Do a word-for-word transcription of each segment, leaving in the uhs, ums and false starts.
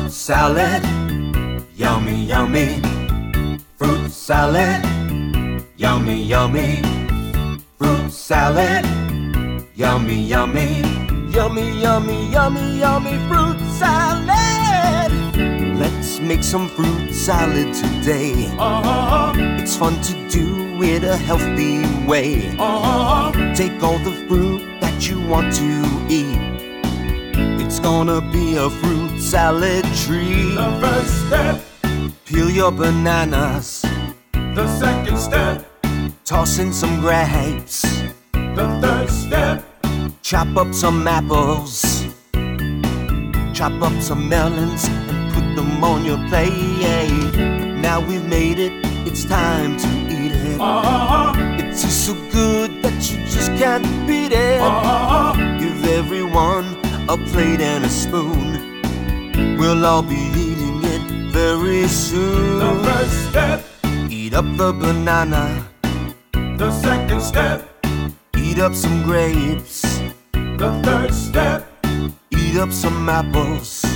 Fruit salad, yummy, yummy. Fruit salad, yummy, yummy. Fruit salad, yummy, yummy. Yummy, yummy, yummy, yummy fruit salad. Let's make some fruit salad today. Uh-huh. It's fun to do it a healthy way. Uh-huh. Take all the fruit that you want to eat. It's gonna be a fruit salad treat. The first step, Peel your bananas, the second step, toss in some grapes, the third step, chop up some apples, chop up some melons and put them on your plate. Now we've made it, it's time to eat it. uh-huh, It tastes so good that you just can't beat it. uh-huh, Give everyone a plate and a spoon. We'll all be eating it very soon. the first step, Eat up the banana, the second step, eat up some grapes, the third step, eat up some apples.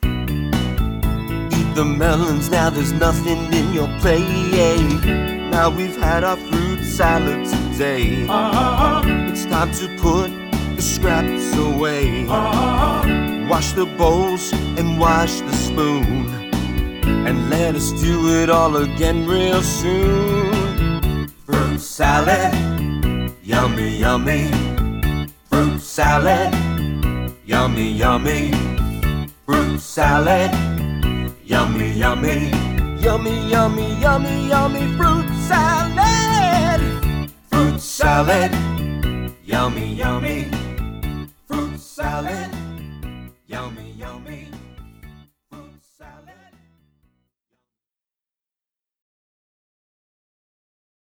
Eat the melons, now there's nothing in your plate. Now we've had our fruit salad today. uh-huh, It's time to put the scraps away. uh-huh, Wash the bowls and wash the spoon, and let us do it all again real soon. Fruit salad, yummy, yummy. Fruit salad, yummy, yummy. Fruit salad, yummy, yummy. Yummy, yummy, yummy, yummy fruit salad. Fruit salad, yummy, yummy. Fruit salad, yummy, yummy.